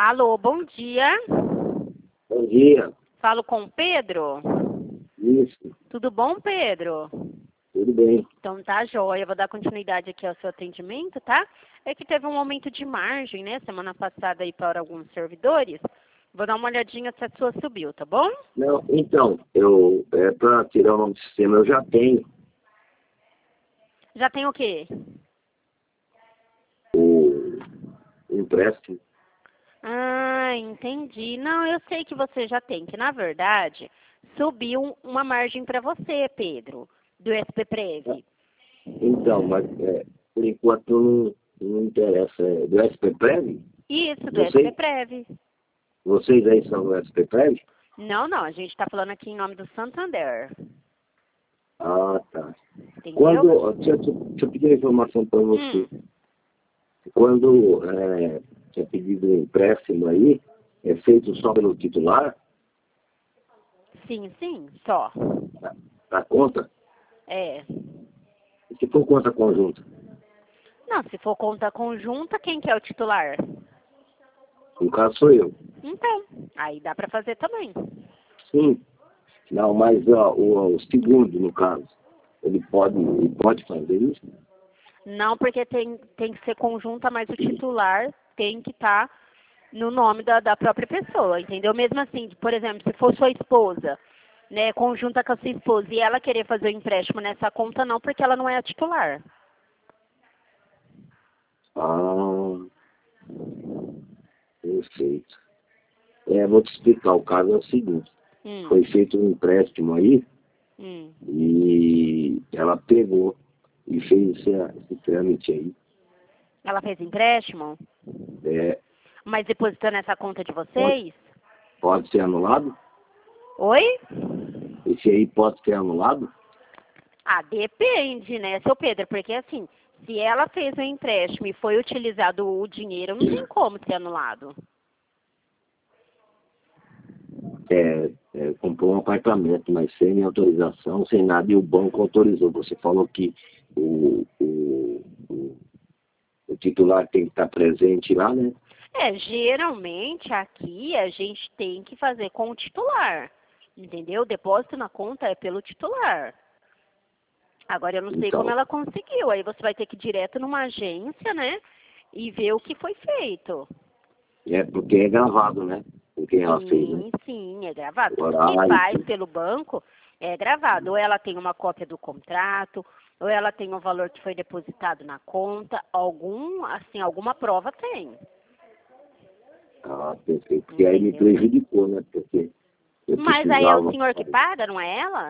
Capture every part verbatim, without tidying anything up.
Alô, bom dia. Bom dia. Falo com o Pedro? Isso. Tudo bom, Pedro? Tudo bem. Então tá joia, eu vou dar continuidade aqui ao seu atendimento, tá? É que teve um aumento de margem, né, semana passada aí para alguns servidores. Vou dar uma olhadinha se a sua subiu, tá bom? Não, então, eu, é para tirar o nome do sistema, eu já tenho Já tem o quê? o, o empréstimo. Ah, entendi. Não, eu sei que você já tem, que na verdade subiu uma margem para você, Pedro, do S P Prev. Então, mas é, por enquanto não, não interessa. É do S P Prev? Isso, do Vocês, S P Prev. vocês aí são do S P Prev? Não, não, a gente está falando aqui em nome do Santander. Ah, tá. Entendeu? Quando, deixa, eu- deixa eu pedir uma informação para você. Hum, Quando é, tinha pedido um empréstimo aí, é feito só pelo titular, sim, sim, só. da, da conta? É. E se for conta conjunta? Não, se for conta conjunta, quem que é o titular? No caso sou eu. Então, aí dá para fazer também. Sim. Não, mas ó, o, o segundo, no caso, ele pode, ele pode fazer isso? Não, porque tem, tem que ser conjunta, mas o titular tem que estar no nome da, da própria pessoa, entendeu? Mesmo assim, por exemplo, se for sua esposa, né, conjunta com a sua esposa e ela querer fazer o empréstimo nessa conta, não, porque ela não é a titular. Ah, perfeito. É, vou te explicar. O caso é o seguinte. Hum, Foi feito um empréstimo aí hum. e ela pegou e fez esse, esse trâmite aí. Ela fez empréstimo, É, mas depositou nessa conta de pode, vocês? pode ser anulado? Oi? Esse aí pode ser anulado? Ah, depende, né, seu Pedro? Porque assim, se ela fez o empréstimo e foi utilizado o dinheiro, não tem como ser anulado. É, é, comprou um apartamento, mas sem minha autorização, sem nada, e o banco autorizou. Você falou que o, o, o, o titular tem que estar presente lá, né? É, geralmente aqui a gente tem que fazer com o titular, entendeu? O depósito na conta é pelo titular. Agora eu não sei Então, como ela conseguiu. Aí você vai ter que ir direto numa agência, né? E ver o que foi feito. é porque é gravado, né? Com quem ela fez, né? Sim, sim, é gravado. O Tudo que horário, faz tudo. pelo banco é gravado. Ou ela tem uma cópia do contrato, ou ela tem o valor que foi depositado na conta. Algum, assim, alguma prova tem. Ah, perfeito. Porque aí me Entendeu? prejudicou, né? Porque eu Mas aí é o precisava. senhor que paga, não é ela?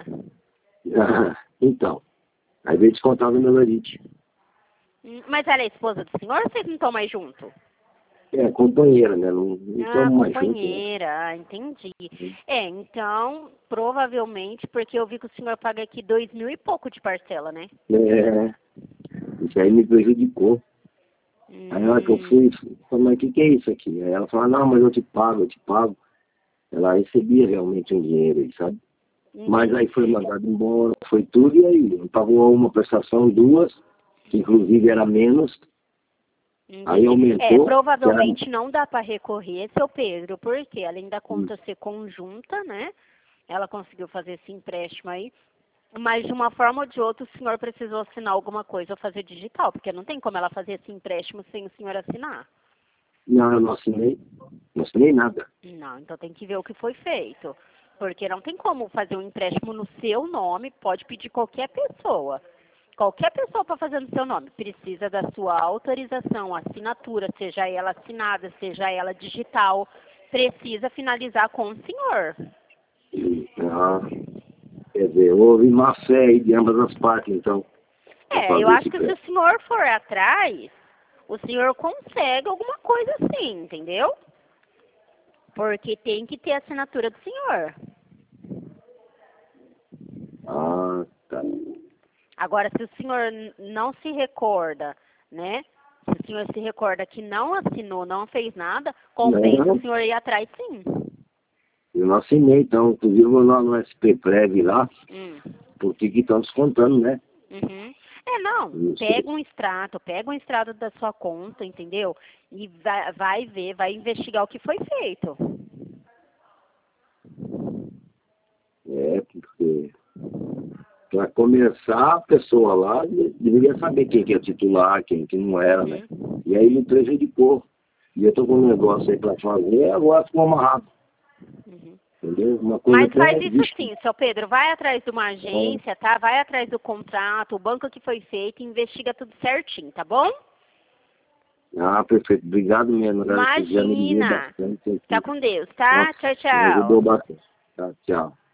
Então, aí veio descontar no meu elite. Hum, Mas ela é esposa do senhor ou vocês não estão mais juntos? É, companheira, né? Não, não Ah, estamos mais juntos, né? companheira, ah, entendi. É, então, provavelmente, porque eu vi que o senhor paga aqui dois mil e pouco de parcela, né? É, isso aí me prejudicou. Aí na hora que eu Hum, fui, falei, mas o que, que é isso aqui? Aí ela falou, não, mas eu te pago, eu te pago. Ela recebia realmente um dinheiro aí, sabe? Mas aí entendi. foi mandado embora, foi tudo, e aí? Pagou uma prestação, duas, que inclusive era menos, aí Entendi. É, aumentou, que era... provavelmente não dá para recorrer, seu Pedro, porque além da Hum, conta ser conjunta, né? Ela conseguiu fazer esse empréstimo aí. Mas de uma forma ou de outra o senhor precisou assinar alguma coisa ou fazer digital, porque não tem como ela fazer esse empréstimo sem o senhor assinar. Não, eu não assinei, não assinei nada. Não, então tem que ver o que foi feito. Porque não tem como fazer um empréstimo no seu nome, pode pedir qualquer pessoa. Qualquer pessoa para fazer no seu nome precisa da sua autorização, assinatura, seja ela assinada, seja ela digital, precisa finalizar com o senhor. Ah, quer dizer, houve má fé aí de ambas as partes, então, para É, eu fazer acho esse que se o crédito. senhor for atrás, o senhor consegue alguma coisa assim, entendeu? Porque tem que ter a assinatura do senhor. Ah, tá. Agora, se o senhor n- não se recorda, né? Se o senhor se recorda que não assinou, não fez nada, compensa o Não, senhor ir atrás sim. eu não assinei, então, inclusive eu vou lá no S P Prev lá, Hum. porque que estão descontando, né? Uhum. É, não. Isso. Pega um extrato, pega um extrato da sua conta, entendeu? E vai, vai ver, vai investigar o que foi feito. É, porque para começar, a pessoa lá deveria saber quem que é titular, quem que não era, né? Uhum. E aí me prejudicou. E eu tô com um negócio aí para fazer, agora ficou amarrado. Uhum. Entendeu? Uma coisa Mas faz até isso visto. sim, seu Pedro. Vai atrás de uma agência, tá? Vai atrás do contrato, o banco que foi feito, investiga tudo certinho, tá bom? Ah, perfeito. Obrigado mesmo. Agora você já me ligou Imagina. bastante. Fica com Deus, tá? Nossa, Tchau, me ajudou tchau. bastante. Tá, tchau.